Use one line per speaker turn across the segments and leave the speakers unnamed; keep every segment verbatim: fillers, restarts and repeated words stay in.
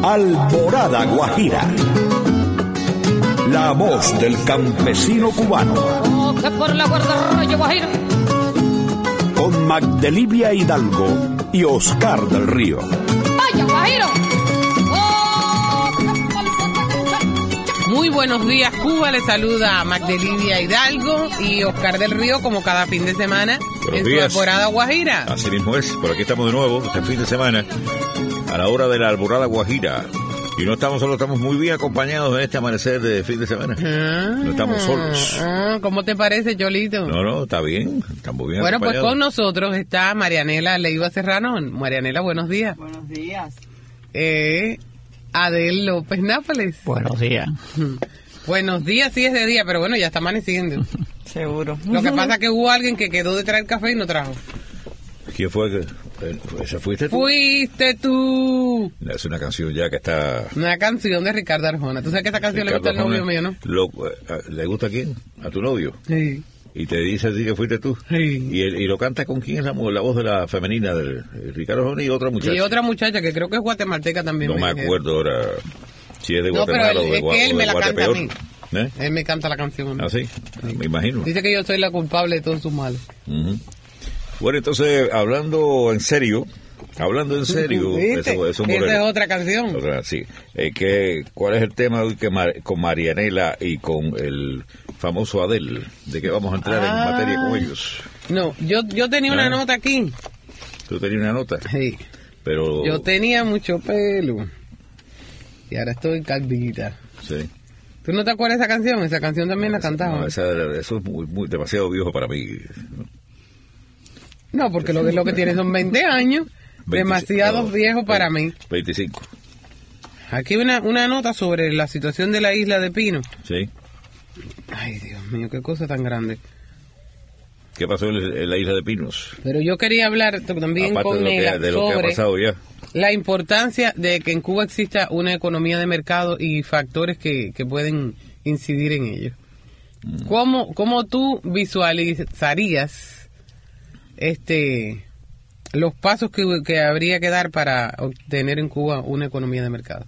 Alborada Guajira. La voz del campesino cubano.
Oh, que por la guardarraya Guajira.
Con Magdelivia Hidalgo y Oscar del Río.
¡Vaya, Guajiro! Oh,
muy buenos días, Cuba. Les saluda Magdelivia Hidalgo y Oscar del Río, como cada fin de semana,
buenos
en
días.
su Alborada Guajira.
Así mismo es. Por aquí estamos de nuevo, este fin de semana, a la hora de la Alborada Guajira. Y no estamos solos, estamos muy bien acompañados en este amanecer de fin de semana.
Ah,
No estamos solos.
Ah, ¿cómo te parece, Cholito?
No, no, está bien, estamos bien
Bueno, pues
acompañados.
con nosotros está Marianela Leiva Serrano. Marianela, buenos días.
Buenos días.
Eh, Adel López Nápoles.
Buenos días.
Buenos días, sí es de día, pero bueno, ya está amaneciendo.
Seguro.
Lo que pasa es que hubo alguien que quedó de traer café y no trajo.
¿Quién fue? que eh, ¿Ese fuiste tú?
Fuiste tú.
Es una canción ya que está...
Una canción de Ricardo Arjona. ¿Tú sabes que esta canción le gusta al
Ricardo
novio
Arjona.
mío, no?
Lo- eh, ¿Le gusta a quién? ¿A tu novio?
Sí.
Y te dice así que fuiste tú.
Sí.
Y, el- y lo canta con quién es la, mu- la voz de la femenina de Ricardo Arjona y otra muchacha.
Y otra muchacha que creo que es guatemalteca también.
No me
dijeron.
acuerdo ahora si es de
No, pero
Guatemala
él-
o de,
es
Gua-
que él
o
me
de
la canta a
Guatepeor.
mí.
¿Eh?
Él me canta la canción. a mí.
¿Ah, sí? Me imagino.
Dice que yo soy la culpable de todos sus males.
Ujú. Bueno, entonces, hablando en serio, hablando en serio,
¿Viste?
eso, eso es
Esa
moreno.
es otra canción.
Otra, sí. Eh, que, ¿cuál es el tema hoy que Mar- con Marianela y con el famoso Adel? ¿De qué vamos a entrar
Ah.
en materia con ellos?
No, yo, yo tenía una
Ah.
nota aquí.
Tú tenías una nota,
Sí.
pero...
Yo tenía mucho pelo. Y ahora estoy calvita.
Sí.
¿Tú no te acuerdas de esa canción? Esa canción también la cantaba.
No, esa- eso es muy, muy, demasiado viejo para mí.
No, porque lo que, lo que tiene son veinte años. Demasiado
no,
viejo para mí.
veinticinco.
Aquí hay una, una nota sobre la situación de la isla de Pino.
Sí.
Ay, Dios mío, qué cosa tan grande.
¿Qué pasó en, en la isla de Pinos?
Pero yo quería hablar t- también
Aparte
con
de lo, que,
ella
de lo que ha
sobre
pasado ya.
la importancia de que en Cuba exista una economía de mercado y factores que, que pueden incidir en ello. ¿Cómo, cómo tú visualizarías este los pasos que, que habría que dar para obtener en Cuba una economía de mercado?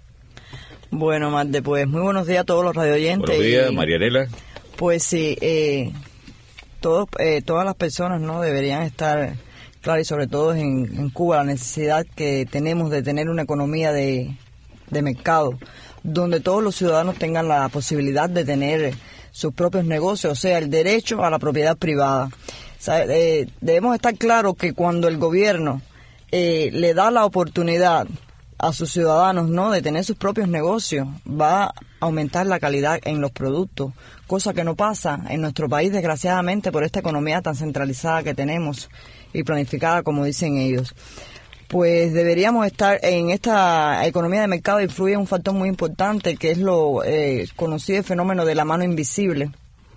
Bueno, Magde, pues muy buenos días a todos los radioyentes.
Buenos días,
y,
Marianela.
Pues sí, eh, todos, eh, todas las personas no deberían estar claras, y sobre todo en, en Cuba, la necesidad que tenemos de tener una economía de, de mercado, donde todos los ciudadanos tengan la posibilidad de tener sus propios negocios, o sea, el derecho a la propiedad privada. O sea, eh, debemos estar claros que cuando el gobierno eh, le da la oportunidad a sus ciudadanos, ¿no?, de tener sus propios negocios, va a aumentar la calidad en los productos, cosa que no pasa en nuestro país, desgraciadamente, por esta economía tan centralizada que tenemos y planificada, como dicen ellos. Pues deberíamos estar en esta economía de mercado. Influye un factor muy importante, que es lo eh, conocido fenómeno de la mano invisible,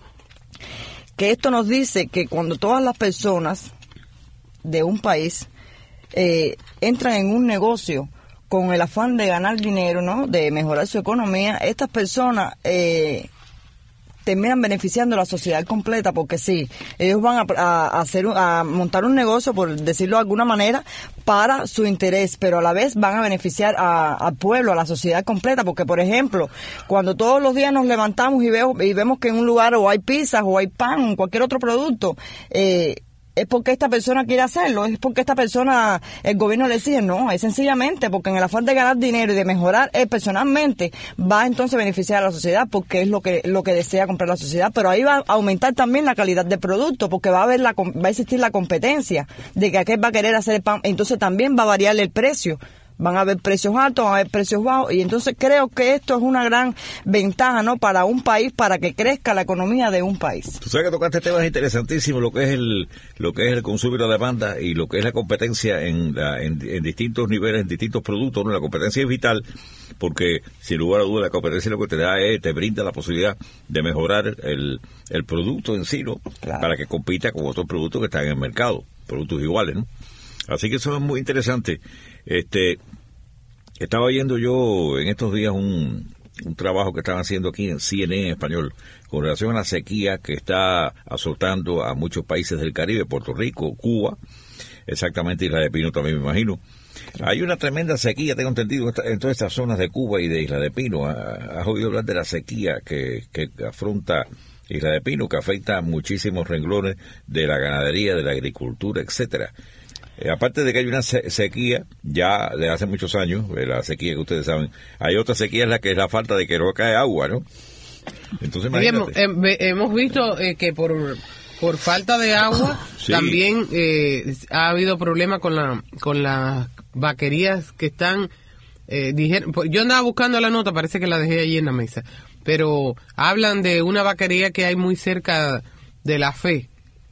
que esto nos dice que cuando todas las personas de un país eh, entran en un negocio con el afán de ganar dinero, ¿no?, de mejorar su economía, estas personas eh, terminan beneficiando a la sociedad completa, porque sí, ellos van a, a hacer a montar un negocio, por decirlo de alguna manera, para su interés, pero a la vez van a beneficiar a- al pueblo, a la sociedad completa, porque por ejemplo, cuando todos los días nos levantamos y, veo, y vemos que en un lugar o hay pizzas o hay pan, cualquier otro producto, eh, es porque esta persona quiere hacerlo, es porque esta persona, el gobierno le exige, no, es sencillamente porque en el afán de ganar dinero y de mejorar él personalmente, va entonces a beneficiar a la sociedad, porque es lo que lo que desea comprar la sociedad, pero ahí va a aumentar también la calidad del producto, porque va a haber la, va a existir la competencia de que aquel va a querer hacer el pan, entonces también va a variar el precio. Van a haber precios altos, van a haber precios bajos, y entonces creo que esto es una gran ventaja, ¿no?, para un país, para que crezca la economía de un país.
Tú sabes que tocaste temas interesantísimos, lo que es el lo que es el consumo y la demanda y lo que es la competencia en, la, en, en distintos niveles, en distintos productos, ¿no? La competencia es vital porque, sin lugar a dudas, la competencia lo que te da es, te brinda la posibilidad de mejorar el, el producto en sí, ¿no?
Claro.
Para que compita con otros productos que están en el mercado, productos iguales, ¿no? Así que eso es muy interesante. Este, estaba viendo yo en estos días un, un trabajo que están haciendo aquí en C N N en español con relación a la sequía que está azotando a muchos países del Caribe, Puerto Rico, Cuba, exactamente Isla de Pino también, me imagino. Hay una tremenda sequía, tengo entendido, en todas estas zonas de Cuba y de Isla de Pino. ¿Has oído hablar de la sequía que, que afronta Isla de Pino, que afecta a muchísimos renglones de la ganadería, de la agricultura, etcétera? Eh, aparte de que hay una se- sequía ya de hace muchos años, eh, la sequía que ustedes saben, hay otra sequía, es la que es la falta de que no cae agua, ¿no? Entonces,
hemos,
imagínate.
eh, hemos visto eh, que por por falta de agua
Sí.
también eh, ha habido problemas con la con las vaquerías que están eh, dijeron, pues, yo andaba buscando la nota, parece que la dejé allí en la mesa, pero hablan de una vaquería que hay muy cerca de La Fe.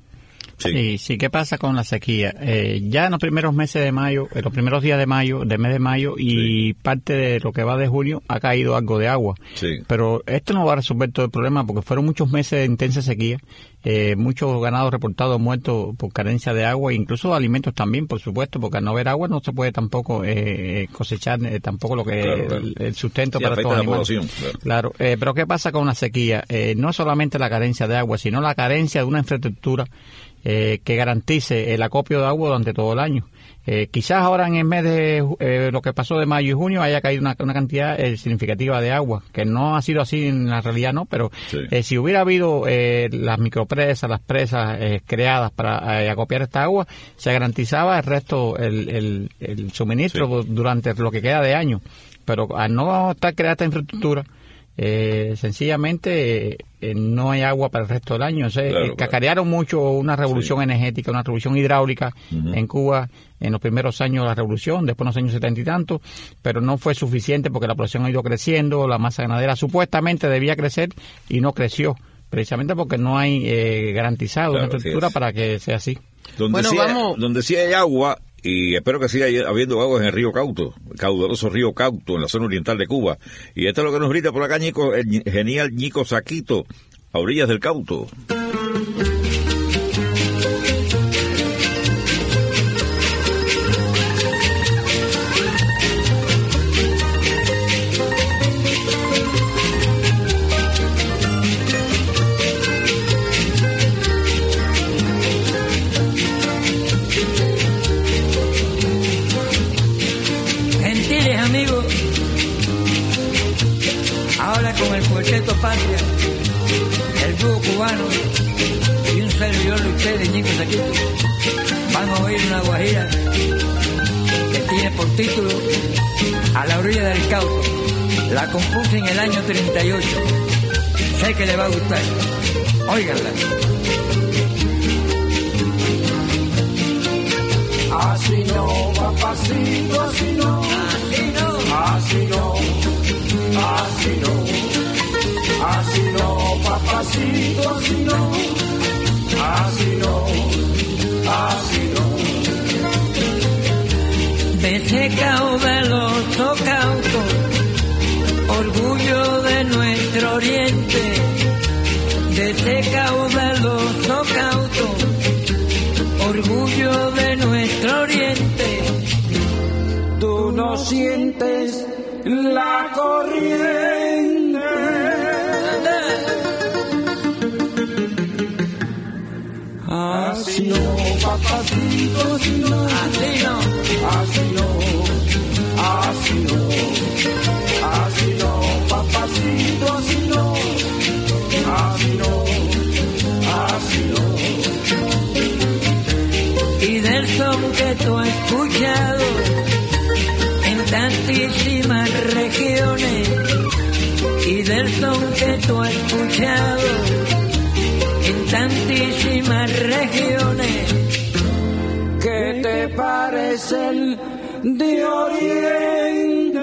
Sí.
Sí, sí, ¿qué pasa con la sequía? Eh, ya en los primeros meses de mayo, en los primeros días de mayo, del mes de mayo y
Sí.
parte de lo que va de junio, ha caído algo de agua.
Sí.
Pero esto no va a resolver todo el problema porque fueron muchos meses de intensa sequía, eh, muchos ganados reportados muertos por carencia de agua e incluso alimentos también, por supuesto, porque al no haber agua no se puede tampoco eh, cosechar eh, tampoco lo que
Claro, claro.
el, el sustento
Sí,
para
afecta
todos
a la
los animales.
población,
Claro, eh, pero ¿qué pasa con la sequía? Eh, no solamente la carencia de agua, sino la carencia de una infraestructura eh, que garantice el acopio de agua durante todo el año. Eh, quizás ahora en el mes de eh, lo que pasó de mayo y junio haya caído una, una cantidad eh, significativa de agua, que no ha sido así en la realidad, no, pero
Sí.
eh, si hubiera habido eh, las micropresas, las presas eh, creadas para eh, acopiar esta agua, se garantizaba el resto, el, el, el suministro
Sí.
durante lo que queda de año. Pero al no estar creada esta infraestructura, eh, sencillamente eh, no hay agua para el resto del año. O sea,
Claro,
eh,
claro.
cacarearon mucho una revolución
Sí.
energética, una revolución hidráulica
Ujú.
en Cuba en los primeros años de la revolución, después en los años setenta y tantos, pero no fue suficiente porque la población ha ido creciendo, la masa ganadera supuestamente debía crecer y no creció, precisamente porque no hay eh, garantizado
Claro,
una
así
estructura
es.
para que sea así.
Donde,
Bueno,
sí hay,
vamos-
donde sí hay agua, y espero que siga habiendo agua, en el río Cauto, el caudaloso río Cauto, en la zona oriental de Cuba. Y esto es lo que nos grita por acá, Ñico, el ñi- genial Ñico Saquito, a orillas del Cauto.
Gentiles amigos, ahora con el cuarteto Patria, el dúo cubano y un servidor de ustedes, Ñico Saquito, van a oír una guajira que tiene por título A la orilla del Cauto. La compuse en el año treinta y ocho. Sé que le va a gustar. Óiganla.
Así no, papacito, así no,
Así no.
así no, así no, así no, papacito, así no, así no, así no.
De ese caudaloso Cauto, orgullo de nuestro oriente. De ese caudaloso Cauto, orgullo de nuestro oriente.
Tú no sientes la corriente. Así no, papacito, así no,
Así no.
así no, así no, así no, papacito, así no, así no, así no.
Y del son que tú has escuchado en tantísimas regiones, y del son que tú has escuchado en tantísimas regiones,
¿Qué te parecen de Oriente?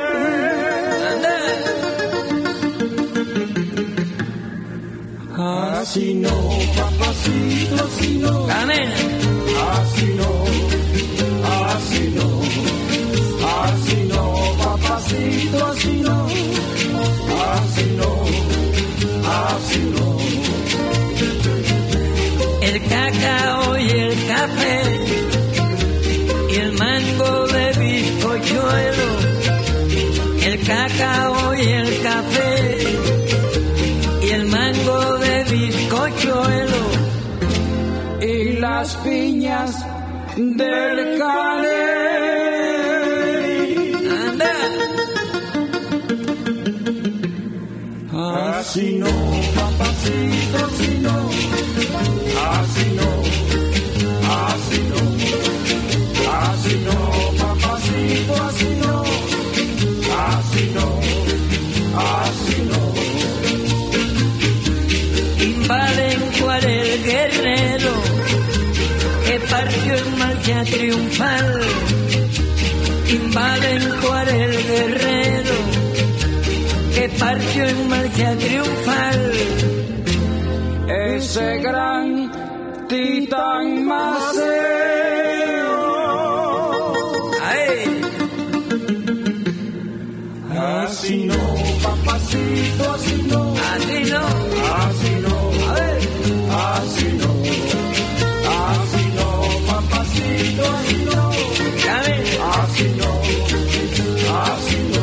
Así no, papacito, así no,
amén.
así no, así no, así no, papacito, así no, así no, así no.
El cacao y el café y el mango de bizcochuelo, el cacao y el café y el mango de bizcochuelo,
Y las piñas del Caney.
Anda.
Así no, papacito, así no, así no, así no, así no, papacito, así no, así no, así no.
Invalen cual el guerrero que partió en marcha triunfal. Invalen cual el guerrero que partió en marcha triunfal.
Ese gran titán Maceo.
¡Ay!
Así no, papacito, así no,
Así no.
así no,
A ver.
así no, así no, papacito, así no,
Dame.
así no, así no.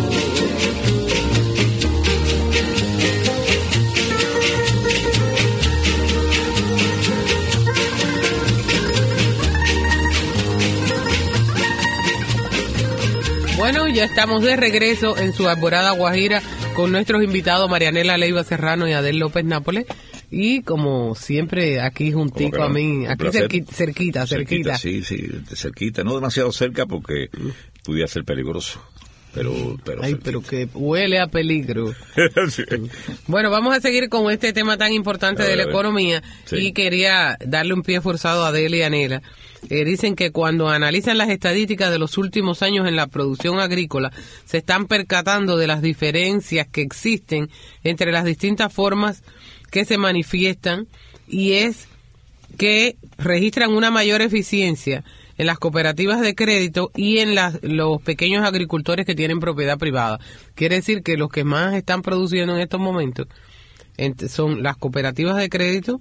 Bueno, ya estamos de regreso en su Alborada Guajira con nuestros invitados Marianela Leiva Serrano y Adel López Nápoles. Y como siempre, aquí juntico
no?
a mí,
Un
aquí
placer.
cerquita, cerquita, cerquita.
Sí, sí, cerquita. No demasiado cerca porque pudiera ser peligroso. Pero, pero
Ay,
cerquita.
pero que huele a peligro.
Sí.
Bueno, vamos a seguir con este tema tan importante
A ver,
de la
a ver.
economía
Sí.
y quería darle un pie forzado a Adele y a Nela. Eh, dicen que cuando analizan las estadísticas de los últimos años en la producción agrícola, se están percatando de las diferencias que existen entre las distintas formas que se manifiestan, y es que registran una mayor eficiencia en las cooperativas de crédito y en las, los pequeños agricultores que tienen propiedad privada. Quiere decir que los que más están produciendo en estos momentos ent- son las cooperativas de crédito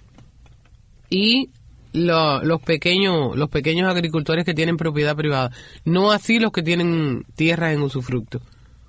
y lo- los pequeños los pequeños agricultores que tienen propiedad privada, no así los que tienen tierras en usufructo.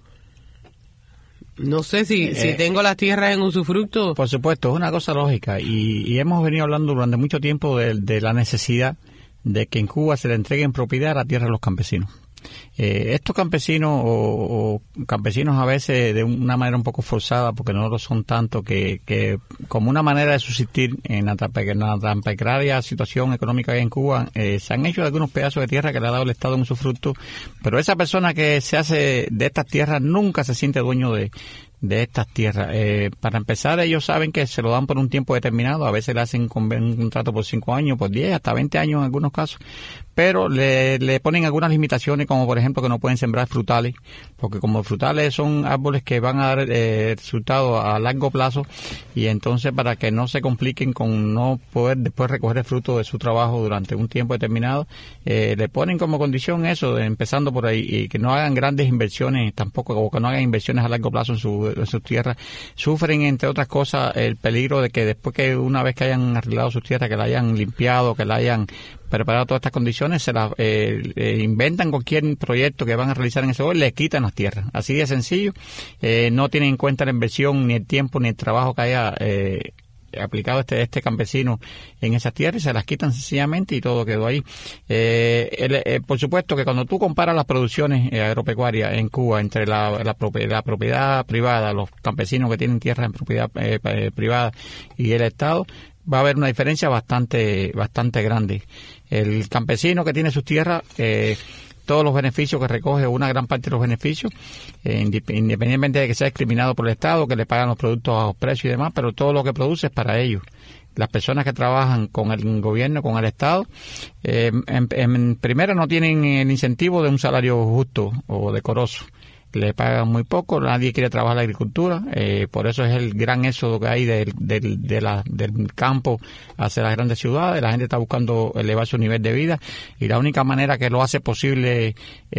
No sé si,
Eh,
si tengo las tierras en usufructo.
Por supuesto, es una cosa lógica y, y hemos venido hablando durante mucho tiempo de, de la necesidad de que en Cuba se le entregue en propiedad la tierra a los campesinos. Eh, estos campesinos o, o campesinos a veces de una manera un poco forzada, porque no lo son tanto, que, que como una manera de subsistir en la, tan pe- en la tan precaria situación económica que hay en Cuba, eh, se han hecho algunos pedazos de tierra que le ha dado el Estado en usufructo, pero esa persona que se hace de estas tierras nunca se siente dueño de de estas tierras. Eh, para empezar, ellos saben que se lo dan por un tiempo determinado, a veces le hacen con un contrato por cinco años, por diez, hasta veinte años en algunos casos, pero le, le ponen algunas limitaciones, como por ejemplo que no pueden sembrar frutales, porque como frutales son árboles que van a dar eh, resultados a largo plazo, y entonces para que no se compliquen con no poder después recoger el fruto de su trabajo durante un tiempo determinado, eh, le ponen como condición eso, de, empezando por ahí, y que no hagan grandes inversiones tampoco, o que no hagan inversiones a largo plazo en su en sus tierras. Sufren, entre otras cosas, el peligro de que después que una vez que hayan arreglado sus tierras, que la hayan limpiado, que la hayan preparado todas estas condiciones, se las eh, eh, inventan cualquier proyecto que van a realizar en ese lugar, le quitan las tierras. Así de sencillo. Eh, no tienen en cuenta la inversión, ni el tiempo, ni el trabajo que haya eh, aplicado este este campesino en esas tierras, y se las quitan sencillamente y todo quedó ahí. Eh, el, eh, por supuesto que cuando tú comparas las producciones eh, agropecuarias en Cuba entre la, la, propiedad, la propiedad privada, los campesinos que tienen tierras en propiedad eh, eh, privada y el Estado, va a haber una diferencia bastante bastante grande. El campesino que tiene sus tierras, eh, todos los beneficios que recoge, una gran parte de los beneficios, eh, independientemente de que sea discriminado por el Estado, que le pagan los productos a bajos precios y demás, pero todo lo que produce es para ellos. Las personas que trabajan con el gobierno, con el Estado, eh, en, en primera no tienen el incentivo de un salario justo o decoroso. Le pagan muy poco, nadie quiere trabajar en la agricultura, eh, por eso es el gran éxodo que hay del, del, de la, del campo hacia las grandes ciudades. La gente está buscando elevar su nivel de vida, y la única manera que lo hace posible es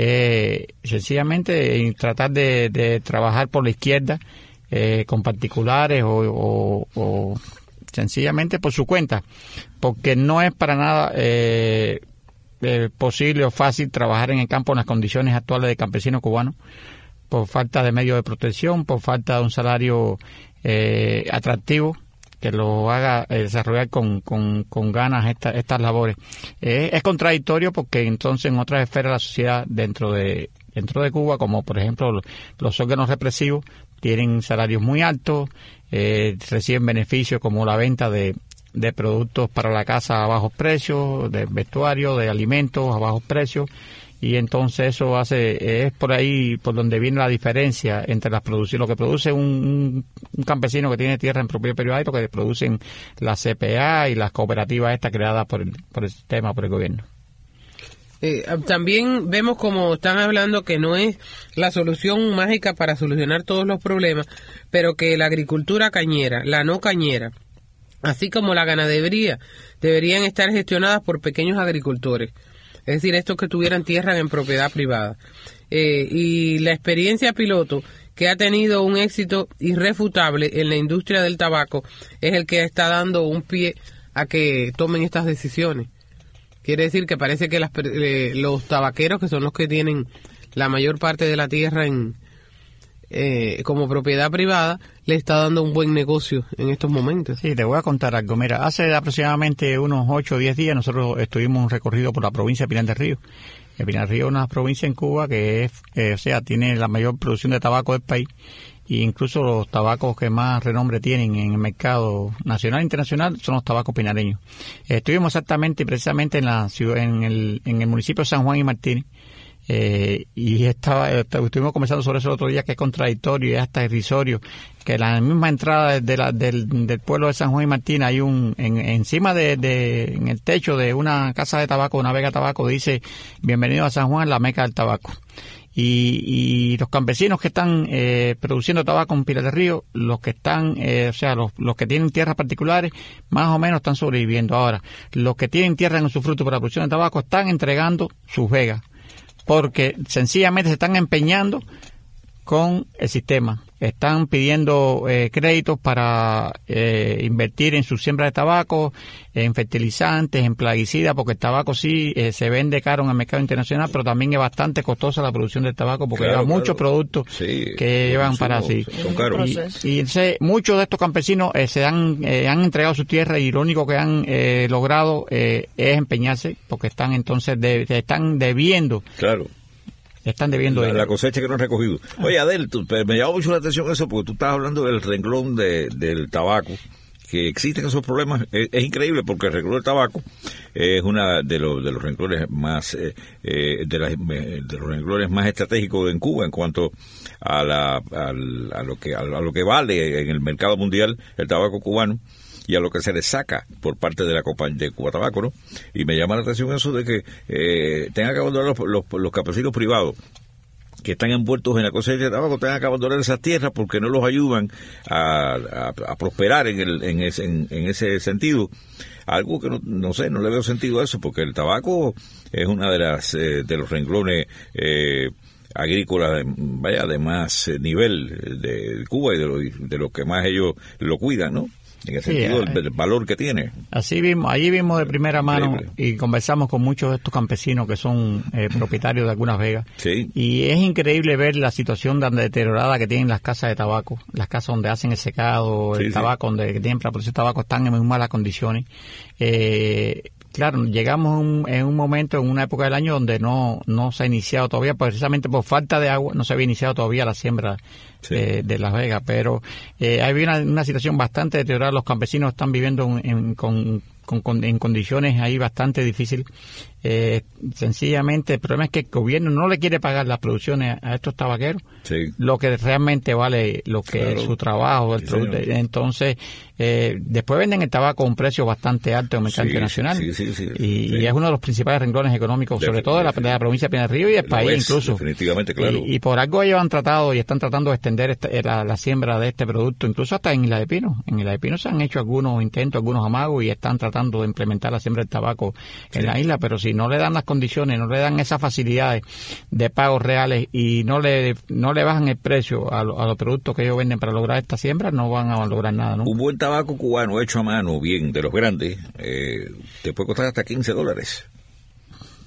eh, sencillamente tratar de, de trabajar por la izquierda, eh, con particulares o, o, o sencillamente por su cuenta, porque no es para nada eh, eh, posible o fácil trabajar en el campo en las condiciones actuales de campesino cubano, por falta de medios de protección, por falta de un salario eh, atractivo, que lo haga eh, desarrollar con, con, con ganas esta, estas labores. Eh, es contradictorio porque entonces en otras esferas de la sociedad dentro de dentro de Cuba, como por ejemplo los, los órganos represivos, tienen salarios muy altos, eh, reciben beneficios como la venta de, de productos para la casa a bajos precios, de vestuario, de alimentos a bajos precios, y entonces eso hace, es por ahí por donde viene la diferencia entre las producciones, lo que produce un, un, un campesino que tiene tierra en propiedad privada y lo que producen las C P A y las cooperativas estas creadas por el, por el sistema, por el gobierno.
Eh, también vemos como están hablando que no es la solución mágica para solucionar todos los problemas, pero que la agricultura cañera, la no cañera, así como la ganadería, deberían estar gestionadas por pequeños agricultores. Es decir, estos que tuvieran tierra en propiedad privada. Eh, y la experiencia piloto, que ha tenido un éxito irrefutable en la industria del tabaco, es el que está dando un pie a que tomen estas decisiones. Quiere decir que parece que las, eh, los tabaqueros, que son los que tienen la mayor parte de la tierra en eh, como propiedad privada, le está dando un buen negocio en estos momentos.
Sí, te voy a contar algo. Mira, hace aproximadamente unos ocho o diez días nosotros estuvimos un recorrido por la provincia de Pinar del Río. El Pinar del Río es una provincia en Cuba que es, eh, o sea, tiene la mayor producción de tabaco del país, y incluso los tabacos que más renombre tienen en el mercado nacional e internacional son los tabacos pinareños. Eh, estuvimos exactamente y precisamente en la ciudad, en el, en el municipio de San Juan y Martínez. Eh, y estaba, estuvimos conversando sobre eso el otro día, que es contradictorio y hasta irrisorio, que la misma entrada de la, del, del pueblo de San Juan y Martín hay un, en, encima de, de, en el techo de una casa de tabaco, una vega de tabaco, dice: bienvenido a San Juan, la meca del tabaco. Y, y los campesinos que están eh, produciendo tabaco en Pinar del Río, los que están, eh, o sea, los, los que tienen tierras particulares, más o menos están sobreviviendo. Ahora, los que tienen tierra en usufructo para la producción de tabaco están entregando sus vegas, porque sencillamente se están empeñando con el sistema. Están pidiendo eh, créditos para eh, invertir en su siembra de tabaco, en fertilizantes, en plaguicidas, porque el tabaco sí eh, se vende caro en el mercado internacional, pero también es bastante costosa la producción del tabaco, porque
claro,
lleva
claro.
muchos productos
sí,
que llevan para así.
Son caros.
Y, y entonces, muchos de estos campesinos eh, se han, eh, han entregado su tierra, y lo único que han eh, logrado eh, es empeñarse, porque están entonces de, están debiendo.
Claro.
Están debiendo
la,
de
la cosecha que no han recogido. Oye, Adel, tú, me llama mucho la atención eso, porque tú estás hablando del renglón de, del tabaco, que existen esos problemas. Es, es increíble, porque el renglón del tabaco es una de los de los renglones más eh, eh, de, las, de los renglones más estratégicos en Cuba en cuanto a la a, a lo que a, a lo que vale en el mercado mundial el tabaco cubano, y a lo que se le saca por parte de la compañía de Cuba Tabaco, ¿no? Y me llama la atención eso de que eh, tengan que abandonar los, los, los campesinos privados que están envueltos en la cosecha de tabaco, tengan que abandonar esas tierras porque no los ayudan a, a, a prosperar en, el, en, ese, en, en ese sentido. Algo que no, no sé, no le veo sentido a eso, porque el tabaco es una de las eh, de los renglones eh, agrícolas de, vaya, de más nivel de Cuba, y de lo, de lo que más ellos lo cuidan, ¿no? En el sentido sí, del, del valor que tiene.
Así vimos, allí vimos de primera mano. Increíble. Y conversamos con muchos de estos campesinos que son eh, propietarios de algunas vegas.
Sí.
Y es increíble ver la situación tan deteriorada que tienen las casas de tabaco, las casas donde hacen el secado, el sí, tabaco, sí. donde tienen para producir tabaco, están en muy malas condiciones. Eh, Claro, llegamos un, en un momento, en una época del año donde no no se ha iniciado todavía, precisamente por falta de agua, no se había iniciado todavía la siembra sí. de, de Las Vegas, pero eh, hay una, una situación bastante deteriorada. Los campesinos están viviendo en, en, con, con, con, en condiciones ahí bastante difíciles. Eh, sencillamente el problema es que el gobierno no le quiere pagar las producciones a estos tabaqueros,
sí.
lo que realmente vale lo que claro. es su trabajo, el sí, producto. Entonces eh, después venden el tabaco a un precio bastante alto en el mercado sí, internacional
sí, sí, sí,
y,
sí.
y es uno de los principales renglones económicos, sobre todo de la, de la provincia de Pinar del Río y del país es, incluso.
Definitivamente, claro.
Y, y por algo ellos han tratado y están tratando de extender este, la, la siembra de este producto, incluso hasta en Isla de Pino. En Isla de Pino se han hecho algunos intentos, algunos amagos, y están tratando de implementar la siembra del tabaco sí. en la isla, pero si no le dan las condiciones, no le dan esas facilidades de pagos reales y no le no le bajan el precio a, lo, a los productos que ellos venden para lograr esta siembra, no van a lograr nada, ¿no?
Un buen tabaco cubano hecho a mano, bien, de los grandes, eh, te puede costar hasta quince dólares.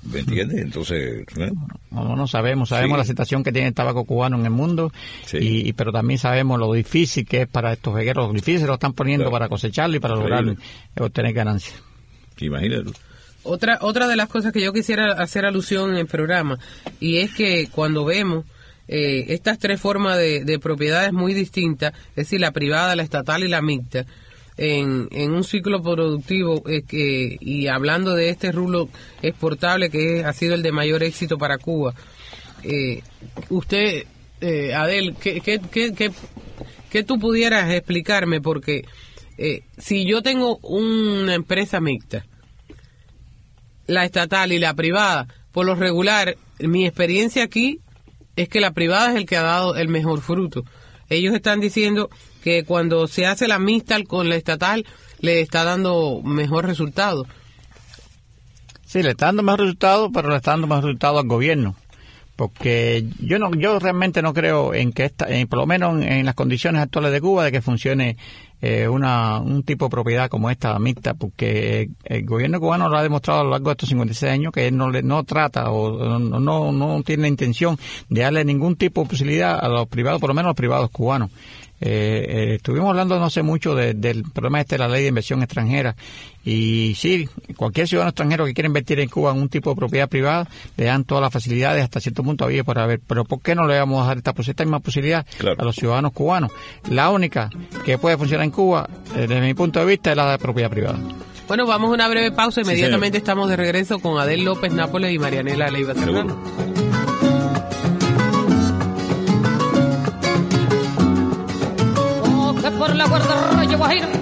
¿me entiendes? Entonces, ¿eh?
No, no sabemos, sabemos
Sí.
la situación que tiene el tabaco cubano en el mundo,
Sí.
y, y pero también sabemos lo difícil que es para estos vegueros, lo difícil lo están poniendo
Claro.
para cosecharlo y para lograr
Increíble.
obtener ganancias.
Imagínate.
Otra, otra de las cosas que yo quisiera hacer alusión en el programa, y es que cuando vemos eh, estas tres formas de, de propiedades muy distintas, es decir, la privada, la estatal y la mixta, en, en un ciclo productivo, eh, que, y hablando de este rubro exportable que es- ha sido el de mayor éxito para Cuba, eh, usted, eh, Adel, ¿qué, qué, qué, qué, qué tú pudieras explicarme? Porque eh, si yo tengo una empresa mixta, la estatal y la privada, por lo regular, mi experiencia aquí es que la privada es el que ha dado el mejor fruto. Ellos están diciendo que cuando se hace la mixta con la estatal, le está dando mejor resultado.
Sí, le está dando mejor resultado, pero le está dando mejor resultado al gobierno. Porque yo no, yo realmente no creo en que esta, en, por lo menos en, en las condiciones actuales de Cuba, de que funcione eh, una, un tipo de propiedad como esta mixta, porque el gobierno cubano lo ha demostrado a lo largo de estos cincuenta y seis años que él no le, no trata o no, no, no tiene la intención de darle ningún tipo de posibilidad a los privados, por lo menos a los privados cubanos. Eh, eh, estuvimos hablando no sé mucho de, del problema este de la ley de inversión extranjera, y sí, cualquier ciudadano extranjero que quiera invertir en Cuba en un tipo de propiedad privada le dan todas las facilidades hasta cierto punto había por haber, pero ¿por qué no le vamos a dar esta, esta misma posibilidad
Claro.
a los ciudadanos cubanos? La única que puede funcionar en Cuba, eh, desde mi punto de vista, es la de propiedad privada.
Bueno, vamos a una breve pausa.
Sí,
Inmediatamente
señor.
estamos de regreso con Adel López Nápoles y Marianela Leiva Serrano.
Oh, que por la guarda Rayo Guajiro.